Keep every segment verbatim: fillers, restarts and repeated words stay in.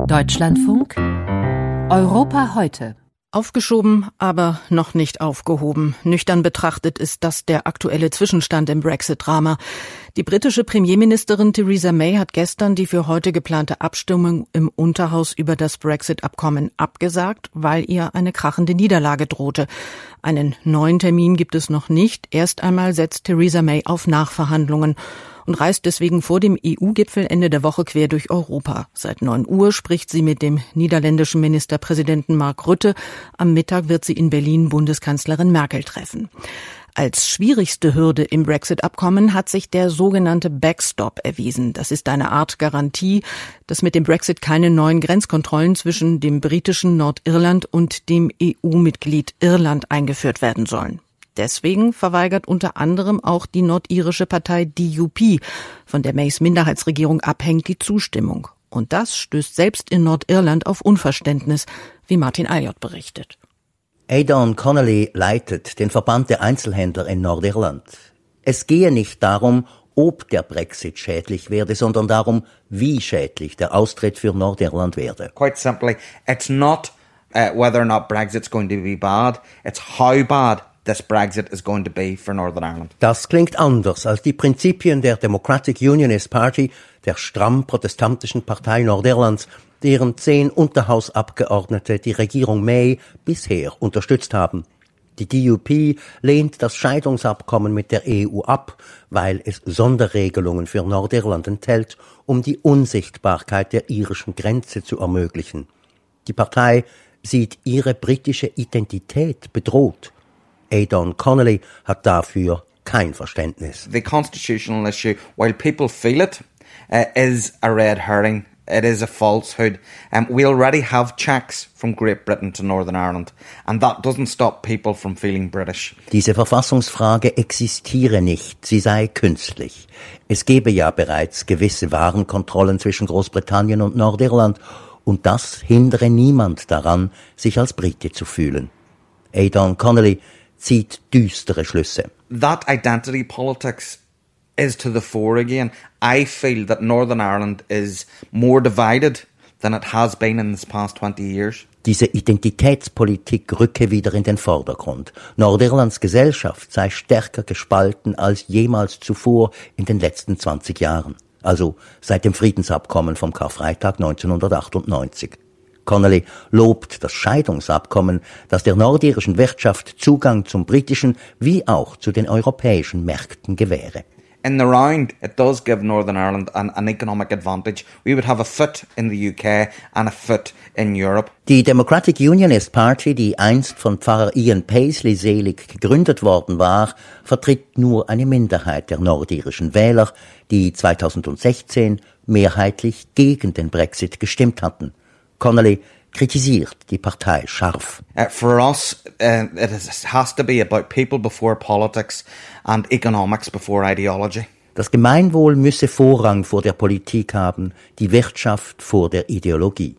Deutschlandfunk Europa heute. Aufgeschoben, aber noch nicht aufgehoben. Nüchtern betrachtet ist das der aktuelle Zwischenstand im Brexit-Drama. Die britische Premierministerin Theresa May hat gestern die für heute geplante Abstimmung im Unterhaus über das Brexit-Abkommen abgesagt, weil ihr eine krachende Niederlage drohte. Einen neuen Termin gibt es noch nicht. Erst einmal setzt Theresa May auf Nachverhandlungen und reist deswegen vor dem E U-Gipfel Ende der Woche quer durch Europa. Seit neun Uhr spricht sie mit dem niederländischen Ministerpräsidenten Mark Rutte. Am Mittag wird sie in Berlin Bundeskanzlerin Merkel treffen. Als schwierigste Hürde im Brexit-Abkommen hat sich der sogenannte Backstop erwiesen. Das ist eine Art Garantie, dass mit dem Brexit keine neuen Grenzkontrollen zwischen dem britischen Nordirland und dem E U-Mitglied Irland eingeführt werden sollen. Deswegen verweigert unter anderem auch die nordirische Partei D U P, von der Mays Minderheitsregierung abhängt, die Zustimmung. Und das stößt selbst in Nordirland auf Unverständnis, wie Martin Elliott berichtet. Aidan Connolly leitet den Verband der Einzelhändler in Nordirland. Es gehe nicht darum, ob der Brexit schädlich werde, sondern darum, wie schädlich der Austritt für Nordirland werde. Quite simply, it's not uh, whether or not Brexit's going to be bad, it's how bad this Brexit is going to be for Northern Ireland. Das klingt anders als die Prinzipien der Democratic Unionist Party, der stramm protestantischen Partei Nordirlands, deren zehn Unterhausabgeordnete die Regierung May bisher unterstützt haben. Die D U P lehnt das Scheidungsabkommen mit der E U ab, weil es Sonderregelungen für Nordirland enthält, um die Unsichtbarkeit der irischen Grenze zu ermöglichen. Die Partei sieht ihre britische Identität bedroht. Aidan Connolly hat dafür kein Verständnis. The constitutional issue, while people feel it, uh, is a red herring. It is a falsehood. Um, we already have checks from Great Britain to Northern Ireland, and that doesn't stop people from feeling British. Diese Verfassungsfrage existiere nicht, sie sei künstlich. Es gebe ja bereits gewisse Warenkontrollen zwischen Großbritannien und Nordirland, und das hindere niemand daran, sich als Brite zu fühlen. Aidan Connolly zieht düstere Schlüsse. That identity politics is to the fore again. I feel that Northern Ireland is more divided than it has been in the past twenty years. Diese Identitätspolitik rücke wieder in den Vordergrund. Nordirlands Gesellschaft sei stärker gespalten als jemals zuvor in den letzten zwanzig Jahren. Also seit dem Friedensabkommen vom Karfreitag neunzehnhundertachtundneunzig. Connolly lobt das Scheidungsabkommen, das der nordirischen Wirtschaft Zugang zum britischen wie auch zu den europäischen Märkten gewähre. In the round, it does give Northern Ireland an, an economic advantage. We would have a foot in the U K and a foot in Europe. Die Democratic Unionist Party, die einst von Pfarrer Ian Paisley selig gegründet worden war, vertritt nur eine Minderheit der nordirischen Wähler, die zweitausendsechzehn mehrheitlich gegen den Brexit gestimmt hatten. Connolly kritisiert die Partei scharf. Uh, for us, uh, it has to be about people before politics and economics before ideology. Das Gemeinwohl müsse Vorrang vor der Politik haben, die Wirtschaft vor der Ideologie.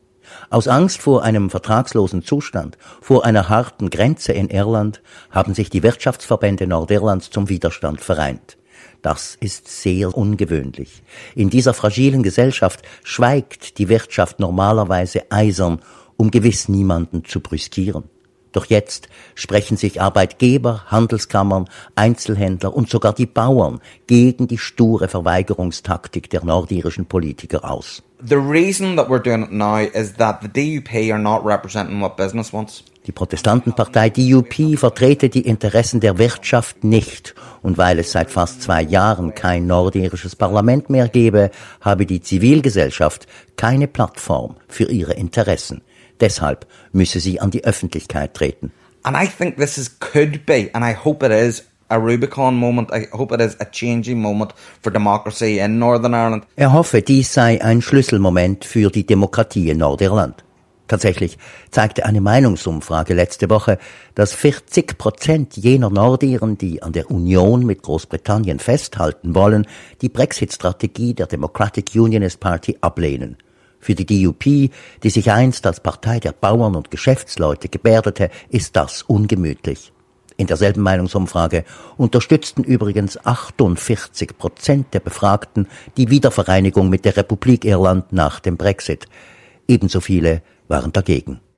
Aus Angst vor einem vertragslosen Zustand, vor einer harten Grenze in Irland, haben sich die Wirtschaftsverbände Nordirlands zum Widerstand vereint. Das ist sehr ungewöhnlich. In dieser fragilen Gesellschaft schweigt die Wirtschaft normalerweise eisern, um gewiss niemanden zu brüskieren. Doch jetzt sprechen sich Arbeitgeber, Handelskammern, Einzelhändler und sogar die Bauern gegen die sture Verweigerungstaktik der nordirischen Politiker aus. The reason that we're doing it now is that the D U P are not representing what business wants. Die Protestantenpartei D U P vertrete die Interessen der Wirtschaft nicht, und weil es seit fast zwei Jahren kein nordirisches Parlament mehr gebe, habe die Zivilgesellschaft keine Plattform für ihre Interessen. Deshalb müsse sie an die Öffentlichkeit treten. And I think this is could be, and I hope it is, a Rubicon moment. I hope it is a changing moment for democracy in Northern Ireland. Er hoffe, dies sei ein Schlüsselmoment für die Demokratie in Nordirland. Tatsächlich zeigte eine Meinungsumfrage letzte Woche, dass vierzig Prozent jener Nordiren, die an der Union mit Großbritannien festhalten wollen, die Brexit-Strategie der Democratic Unionist Party ablehnen. Für die D U P, die sich einst als Partei der Bauern und Geschäftsleute gebärdete, ist das ungemütlich. In derselben Meinungsumfrage unterstützten übrigens achtundvierzig Prozent der Befragten die Wiedervereinigung mit der Republik Irland nach dem Brexit. ebenso viele waren dagegen.